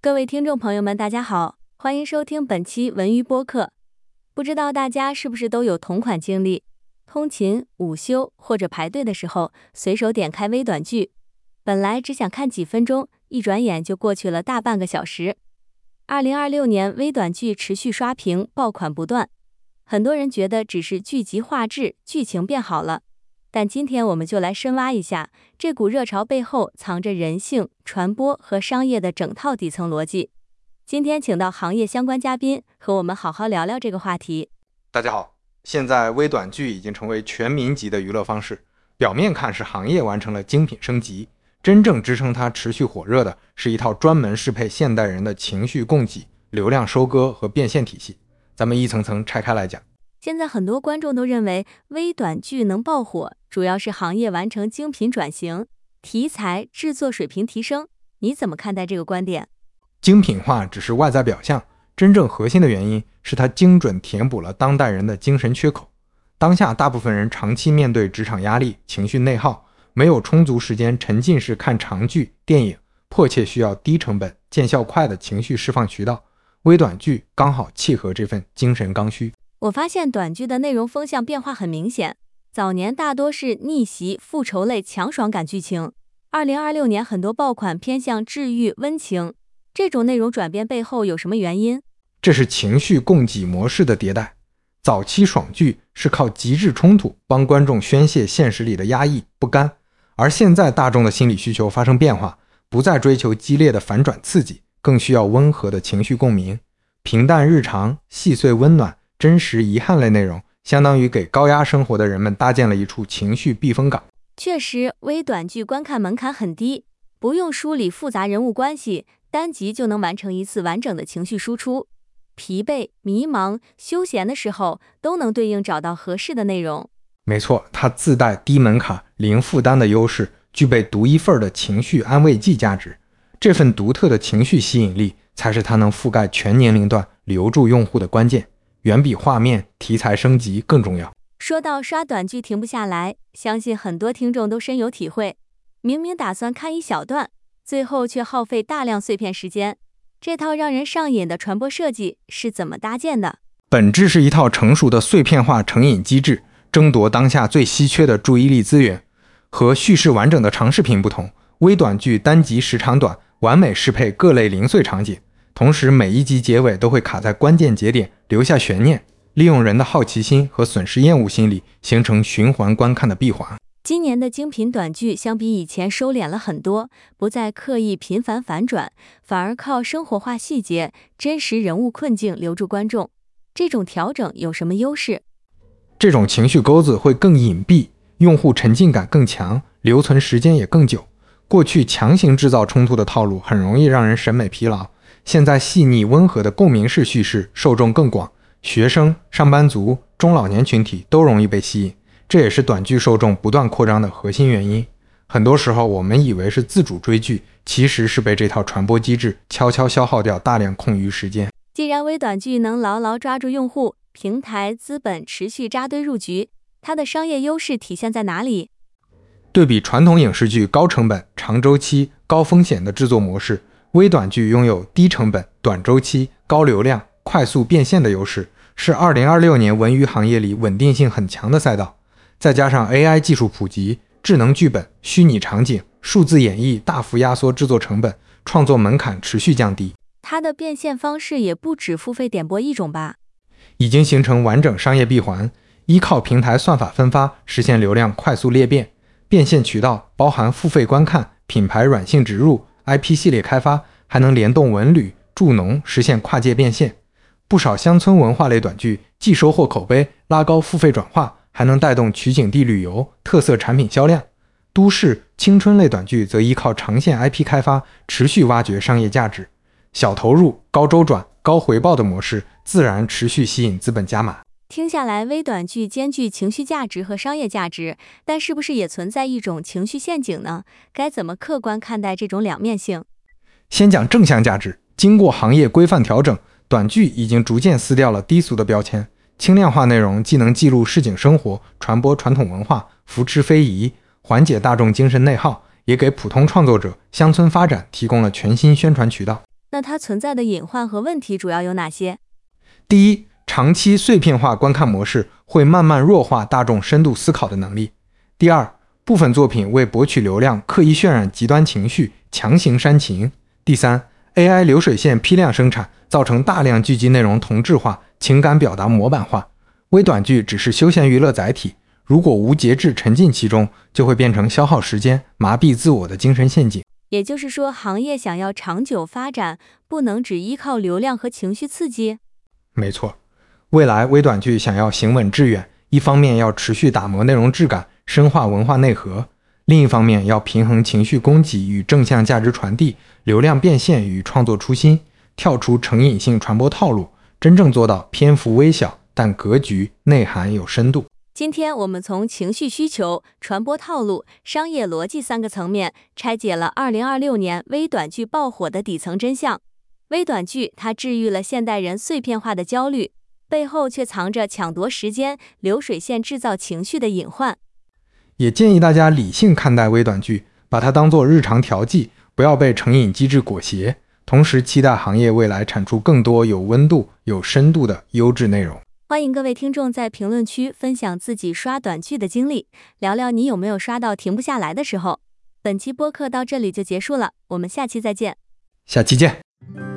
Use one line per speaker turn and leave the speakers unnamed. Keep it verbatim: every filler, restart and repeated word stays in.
各位听众朋友们，大家好，欢迎收听本期文娱播客。不知道大家是不是都有同款经历，通勤、午休或者排队的时候，随手点开微短剧，本来只想看几分钟，一转眼就过去了大半个小时。二零二六年微短剧持续刷屏，爆款不断，很多人觉得只是剧集画质、剧情变好了。但今天我们就来深挖一下，这股热潮背后藏着人性、传播和商业的整套底层逻辑。今天请到行业相关嘉宾和我们好好聊聊这个话题。
大家好，现在微短剧已经成为全民级的娱乐方式，表面看是行业完成了精品升级，真正支撑它持续火热的是一套专门适配现代人的情绪供给、流量收割和变现体系。咱们一层层拆开来讲。
现在很多观众都认为微短剧能爆火，主要是行业完成精品转型，题材制作水平提升。你怎么看待这个观点？
精品化只是外在表象，真正核心的原因是它精准填补了当代人的精神缺口。当下大部分人长期面对职场压力、情绪内耗，没有充足时间沉浸式看长剧、电影，迫切需要低成本、见效快的情绪释放渠道。微短剧刚好契合这份精神刚需。
我发现短剧的内容风向变化很明显，早年大多是逆袭、复仇类强爽感剧情，二零二六年很多爆款偏向治愈、温情。这种内容转变背后有什么原因？
这是情绪供给模式的迭代。早期爽剧是靠极致冲突帮观众宣泄现实里的压抑、不甘，而现在大众的心理需求发生变化，不再追求激烈的反转刺激，更需要温和的情绪共鸣。平淡日常、细碎温暖、真实遗憾类内容，相当于给高压生活的人们搭建了一处情绪避风港。
确实，微短剧观看门槛很低，不用梳理复杂人物关系，单集就能完成一次完整的情绪输出。疲惫、迷茫、休闲的时候，都能对应找到合适的内容。
没错，它自带低门槛、零负担的优势，具备独一份的情绪安慰剂价值。这份独特的情绪吸引力，才是它能覆盖全年龄段、留住用户的关键。远比画面、题材升级更重要。
说到刷短剧停不下来，相信很多听众都深有体会。明明打算看一小段，最后却耗费大量碎片时间。这套让人上瘾的传播设计是怎么搭建的？
本质是一套成熟的碎片化成瘾机制，争夺当下最稀缺的注意力资源。和叙事完整的长视频不同，微短剧单集时长短，完美适配各类零碎场景。同时每一集结尾都会卡在关键节点，留下悬念，利用人的好奇心和损失厌恶心理，形成循环观看的闭环。
今年的精品短剧相比以前收敛了很多，不再刻意频繁反转，反而靠生活化细节、真实人物困境留住观众。这种调整有什么优势？
这种情绪钩子会更隐蔽，用户沉浸感更强，留存时间也更久。过去强行制造冲突的套路很容易让人审美疲劳，现在细腻温和的共鸣式叙事受众更广，学生、上班族、中老年群体都容易被吸引，这也是短剧受众不断扩张的核心原因。很多时候我们以为是自主追剧，其实是被这套传播机制悄悄消耗掉大量空余时间。
既然微短剧能牢牢抓住用户，平台资本持续扎堆入局，它的商业优势体现在哪里？
对比传统影视剧高成本、长周期、高风险的制作模式，微短剧拥有低成本、短周期、高流量、快速变现的优势，是二零二六年文娱行业里稳定性很强的赛道。再加上 A I 技术普及，智能剧本、虚拟场景、数字演绎大幅压缩制作成本，创作门槛持续降低。
它的变现方式也不止付费点播一种吧？
已经形成完整商业闭环，依靠平台算法分发，实现流量快速裂变。变现渠道包含付费观看、品牌软性植入、I P 系列开发，还能联动文旅、助农，实现跨界变现。不少乡村文化类短剧既收获口碑，拉高付费转化，还能带动取景地旅游、特色产品销量。都市、青春类短剧则依靠长线 I P 开发，持续挖掘商业价值。小投入、高周转、高回报的模式，自然持续吸引资本加码。
听下来，微短剧兼具情绪价值和商业价值，但是不是也存在一种情绪陷阱呢？该怎么客观看待这种两面性？
先讲正向价值，经过行业规范调整，短剧已经逐渐撕掉了低俗的标签，轻量化内容既能记录市井生活，传播传统文化，扶持非遗，缓解大众精神内耗，也给普通创作者、乡村发展提供了全新宣传渠道。
那它存在的隐患和问题主要有哪些？
第一，长期碎片化观看模式会慢慢弱化大众深度思考的能力。第二，部分作品为博取流量，刻意渲染极端情绪，强行煽情。第三， A I 流水线批量生产，造成大量剧集内容同质化，情感表达模板化。微短剧只是休闲娱乐载体，如果无节制沉浸其中，就会变成消耗时间、麻痹自我的精神陷阱。
也就是说，行业想要长久发展，不能只依靠流量和情绪刺激。
没错，未来微短剧想要行稳致远，一方面要持续打磨内容质感，深化文化内核，另一方面要平衡情绪供给与正向价值传递，流量变现与创作初心，跳出成瘾性传播套路，真正做到篇幅微小，但格局内涵有深度。
今天我们从情绪需求、传播套路、商业逻辑三个层面拆解了二零二六年微短剧爆火的底层真相。微短剧它治愈了现代人碎片化的焦虑，背后却藏着抢夺时间、流水线制造情绪的隐患。
也建议大家理性看待微短剧，把它当作日常调剂，不要被成瘾机制裹挟。同时期待行业未来产出更多有温度、有深度的优质内容。
欢迎各位听众在评论区分享自己刷短剧的经历，聊聊你有没有刷到停不下来的时候。本期播客到这里就结束了，我们下期再见。
下期见。